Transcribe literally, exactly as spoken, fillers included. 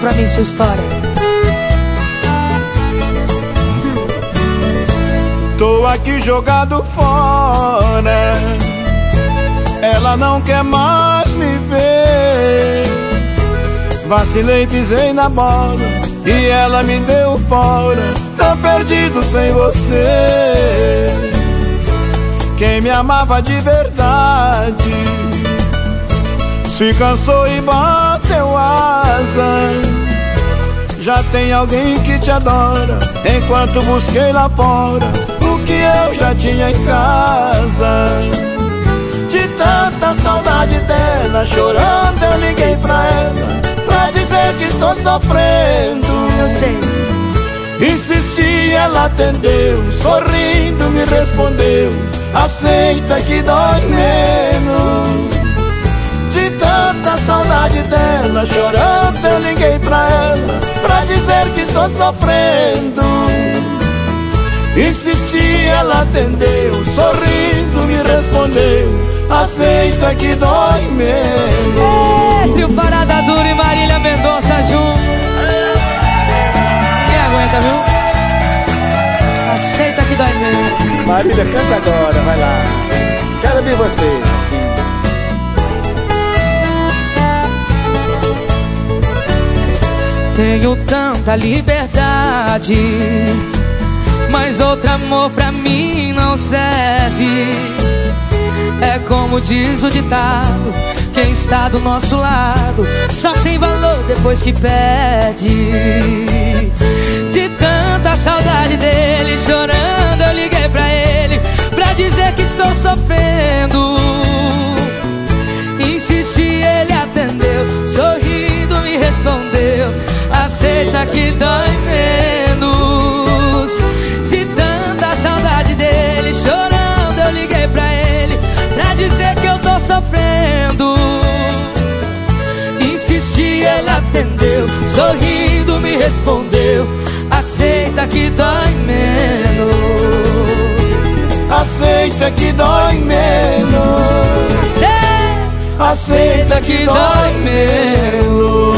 pra mim sua história. Tô aqui jogado fora, ela não quer mais me ver. Vacilei, pisei na bola e ela me deu fora. Tô perdido sem você. Quem me amava de verdade se cansou e bateu asa. Já tem alguém que te adora, enquanto busquei lá fora o que eu já tinha em casa. De tanta saudade dela, chorando eu liguei pra ela, pra dizer que estou sofrendo. Eu sei. Insisti, ela atendeu, sorrindo me respondeu: aceita que dói menos. De tanta saudade dela, chorando eu liguei pra ela, pra dizer que estou sofrendo. Insisti, ela atendeu, sorrindo me respondeu: aceita que dói menos. É, trio Parada Dura e Marília Mendonça junto. Quem aguenta, viu? Aceita que dói menos. Marília, canta agora, vai lá. Quero ver você, assim. Tenho tanta liberdade, mas outro amor pra mim não serve. É como diz o ditado, quem está do nosso lado só tem valor depois que perde. De tanta saudade dele, chorando eu liguei pra ele, pra dizer que estou sofrendo. Insisti, ele atendeu, sorrindo me respondeu: aceita que dói menos. De tanta saudade dele, chorando eu liguei pra ele, pra dizer que eu tô sofrendo. Insisti, ele atendeu, sorrindo me respondeu: aceita que dói menos. Aceita que dói menos. Aceita, aceita que dói menos.